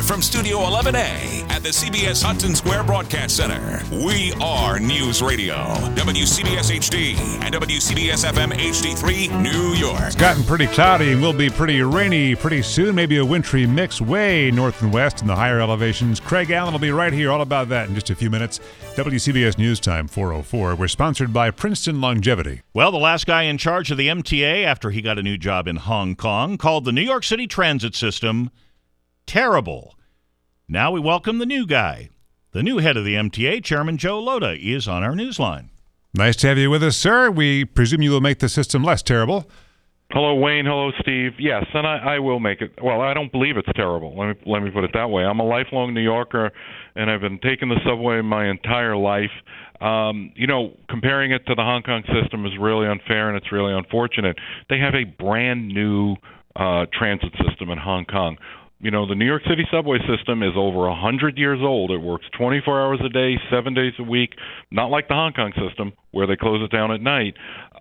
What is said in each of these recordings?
Live from Studio 11A at the CBS Hudson Square Broadcast Center. We are News Radio, WCBS HD and WCBS FM HD3, New York. It's gotten pretty cloudy and will be pretty rainy pretty soon. Maybe a wintry mix way north and west in the higher elevations. Craig Allen will be right here. All about that in just a few minutes. WCBS News Time 4:04. We're sponsored by Princeton Longevity. Well, the last guy in charge of the MTA after he got a new job in Hong Kong called the New York City transit system terrible. Now we welcome the new guy. The new head of the MTA, Chairman Joe Lhota, is on our newsline. Nice to have you with us, sir. We presume you will make the system less terrible. Hello, Wayne. Hello, Steve. Yes, and I will make it. Well, I don't believe it's terrible. Let me put it that way. I'm a lifelong New Yorker, and I've been taking the subway my entire life. Comparing it to the Hong Kong system is really unfair, and it's really unfortunate. They have a brand new transit system in Hong Kong. The New York City subway system is over 100 years old. It works 24 hours a day, 7 days a week, not like the Hong Kong system where they close it down at night.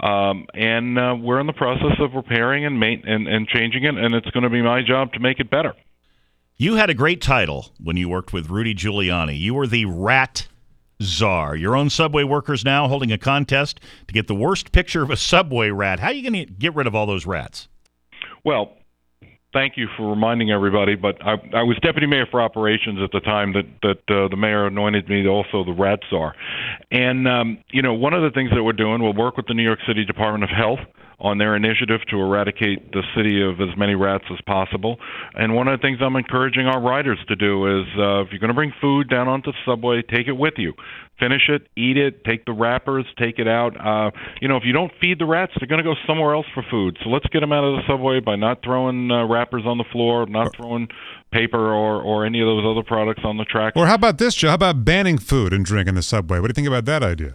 And we're in the process of repairing and changing it, and it's going to be my job to make it better. You had a great title when you worked with Rudy Giuliani. You were the rat czar. Your own subway workers now holding a contest to get the worst picture of a subway rat. How are you going to get rid of all those rats? Well, thank you for reminding everybody, but I was deputy mayor for operations at the time that the mayor anointed me also the rat czar. And, one of the things that we're doing, we'll work with the New York City Department of Health on their initiative to eradicate the city of as many rats as possible. And one of the things I'm encouraging our riders to do is if you're going to bring food down onto the subway, take it with you. Finish it, eat it, take the wrappers, take it out. If you don't feed the rats, they're going to go somewhere else for food. So let's get them out of the subway by not throwing wrappers on the floor, not throwing paper or any of those other products on the track. Or how about this, Joe? How about banning food and drink in the subway? What do you think about that idea?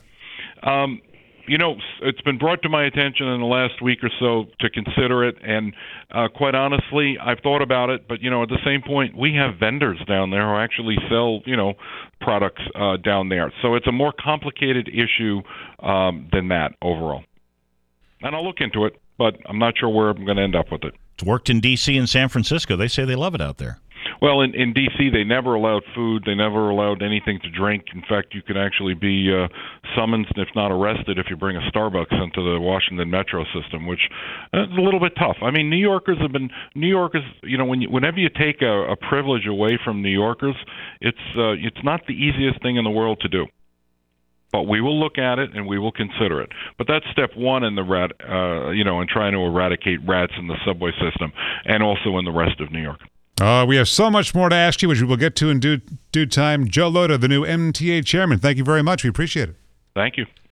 It's been brought to my attention in the last week or so to consider it, and quite honestly, I've thought about it, but, at the same point, we have vendors down there who actually sell, products down there. So it's a more complicated issue than that overall. And I'll look into it, but I'm not sure where I'm going to end up with it. It's worked in D.C. and San Francisco. They say they love it out there. Well, in D.C., they never allowed food. They never allowed anything to drink. In fact, you can actually be summoned, if not arrested, if you bring a Starbucks into the Washington Metro system, which is a little bit tough. I mean, New Yorkers, whenever you take a privilege away from New Yorkers, it's not the easiest thing in the world to do. But we will look at it and we will consider it. But that's step one in the in trying to eradicate rats in the subway system and also in the rest of New York. We have so much more to ask you, which we will get to in due time. Joe Lhota, the new MTA chairman, thank you very much. We appreciate it. Thank you.